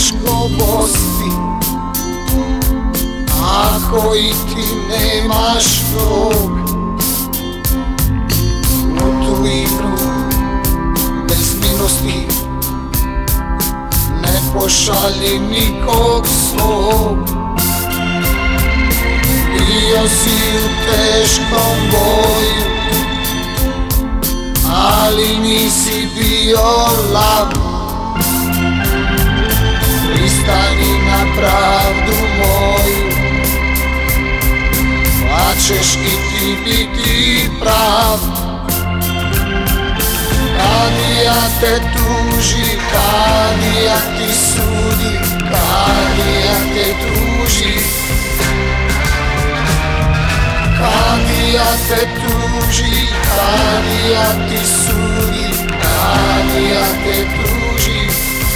teško bosti, ako i ti nemaš rog. U tu igru bez milosti ne pošalji nikog svog. Bio si u teškom boju, ali nisi bio lav. Pristani na pravdu moju, pa ćeš i ti biti prav. Kadija te tuži, kadija ti sudi, kadija te tuži. Kadija te tuži, kadija ti sudi, kadija te tuži.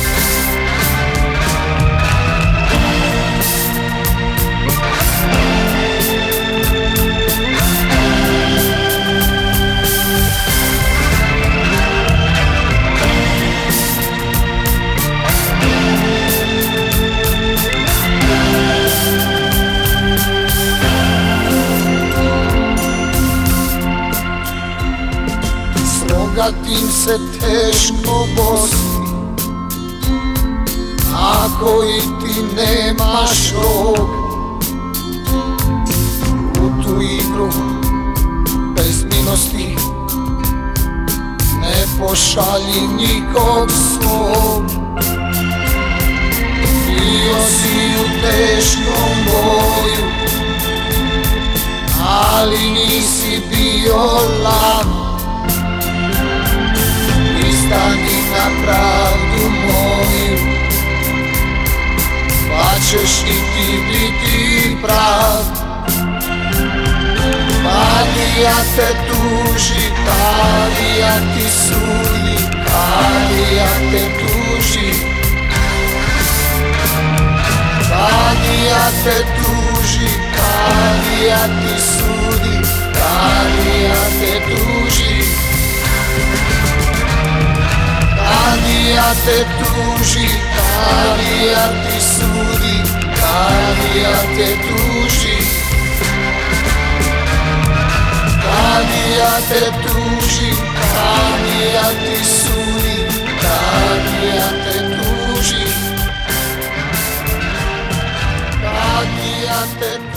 Tim se teško bosti, ako i ti nemaš rog. U tu igru bez milosti ne pošalji nikog svog. Bio si u teškom boju, ali nisi bio lav. Pristani na pravdu moju, pa ćeš i ti biti prav. Kadija te tuži, kadija ti sudi, kadija te tuži. Kadija te tuži, kadija ti sudi, kadija te tuži. Kadija te tuži, kadija ti sudi, kadija te tuži. Kadija te tuži, kadija ti sudi, kadija te tuži. Kadija te tuži.